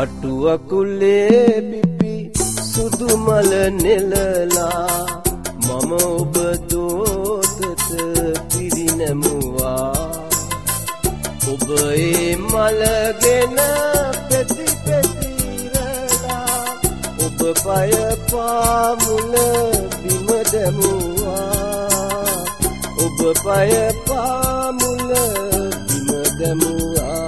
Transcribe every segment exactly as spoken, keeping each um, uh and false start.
කටුවකුලේ පිපි සුදු මල නෙලලා මම ඔබ දෝතට පිරිනැමුවා. ඔබ ඒ මලගෙන පෙති පෙතිරලා ඔබ පය පාමුල බිම දැමුවා. ඔබ පය පාමුල බිම දැමුවා.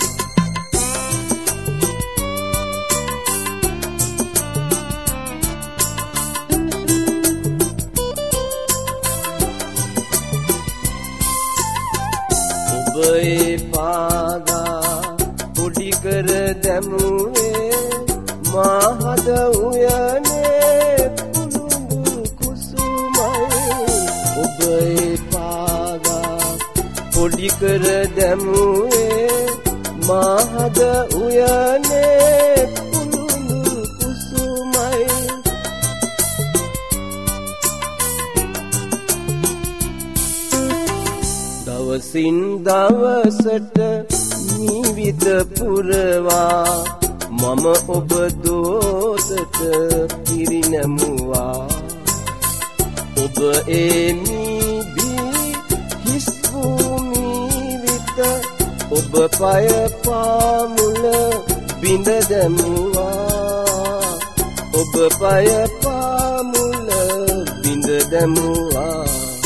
ඔබ ඒ පාදා පොඩි කර දැමුවේ මා හද උයනේ කුළුඳු කුසුමයි. ඔබ ඒ පාදා පොඩි කර දැමුවේ මා හද උයනේ කුළුඳු කුසුමයි. දවසින් දවසට නිවිත පුරවා මම ඔබ දෝතට පිරිනැමුවා. ඔබ ඒ මිබී හිස් භූමි විත ඔබ පය පාමුල බිඳ දැමුවා. ඔබ පය පාමුල බිඳ දැමුවා.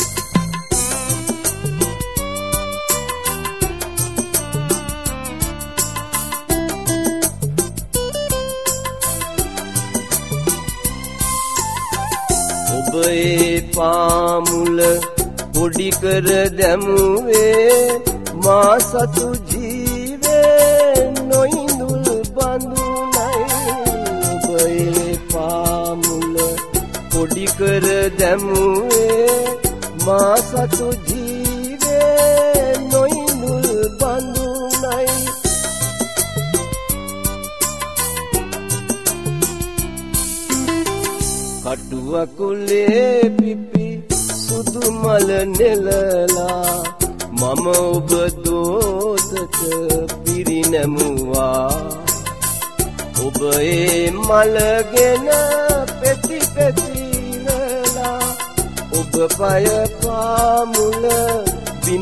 ඔබ ඒ පාමුල පොඩි කර දැමුවේ මා සතු ජීවේ නොඉඳුල් බඳුනයි. ඔබ ඒ පාමුල පොඩි කර දැමුවේ මා සතු ජීවේ නොඉඳුල් බඳුනයි. කටුවකුලේ පිපි සුදු මල නෙලලා මම ඔබ දෝතට පිරිනැමුවා. ඔබ ඒ මලගෙන පෙති පෙතිරලා ඔබ පය පාමුල බිම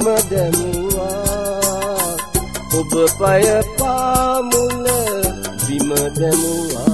දැමුවා. ඔබ පය පාමුල බිම දැමුවා.